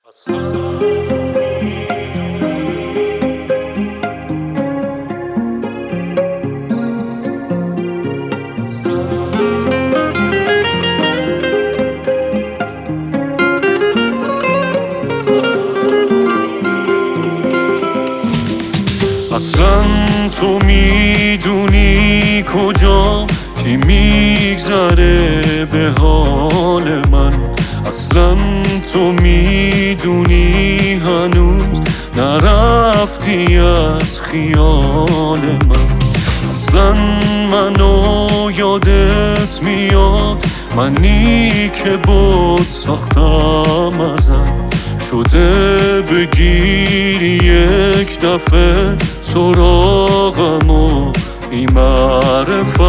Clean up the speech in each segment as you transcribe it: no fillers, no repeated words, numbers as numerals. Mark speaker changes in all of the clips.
Speaker 1: اصلا تو میدونی کجا چی میگذره به حال من. اصلا تو میدونی هنوز نرفتی از خیال من. اصلا منو یادت میاد، منی که بود ساختم ازت، شده بگیری یک دفعه سراغم و این معرفت.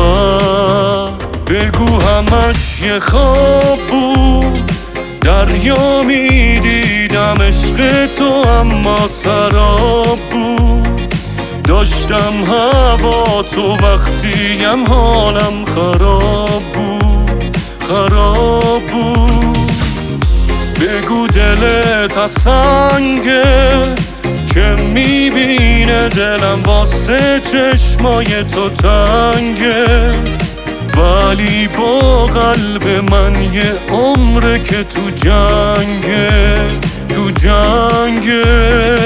Speaker 1: بگو همش یه خواب بود، دریا میدیدم عشق تو اما سراب بود. داشتم هوا تو وقتیم حالم خراب بود، خراب بود. بگو دلت از سنگه که میبینه دلم واسه چشمای تو تنگه، ولی با قلب من یه عمره که تو جنگه، تو جنگه.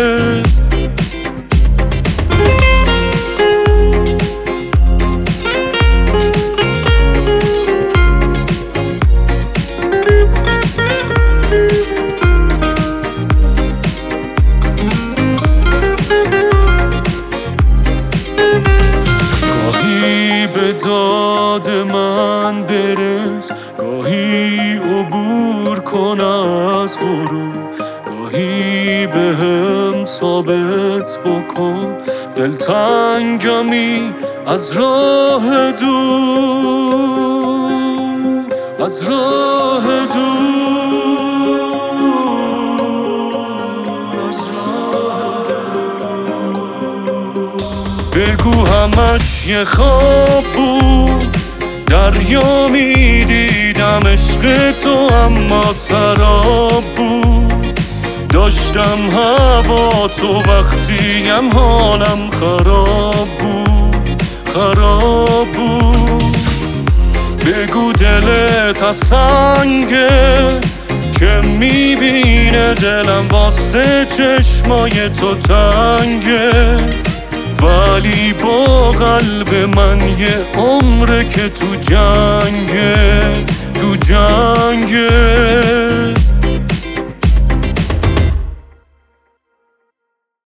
Speaker 1: به داد من برس، گاهی عبور کن از غرور، گاهی به هم ثابت بکن دلتنگمی از راه دور، از راه دور، از راه دور. بگو همش یه خواب بود، دریا میدیدم عشق تو اما سراب بود. داشتم هوا تو وقتیم حالم خراب بود، خراب بود. بگو دلت از سنگه که میبینه دلم واسه چشمای تو تنگه، ولی با قلب من یه عمره که تو جنگه، تو جنگه.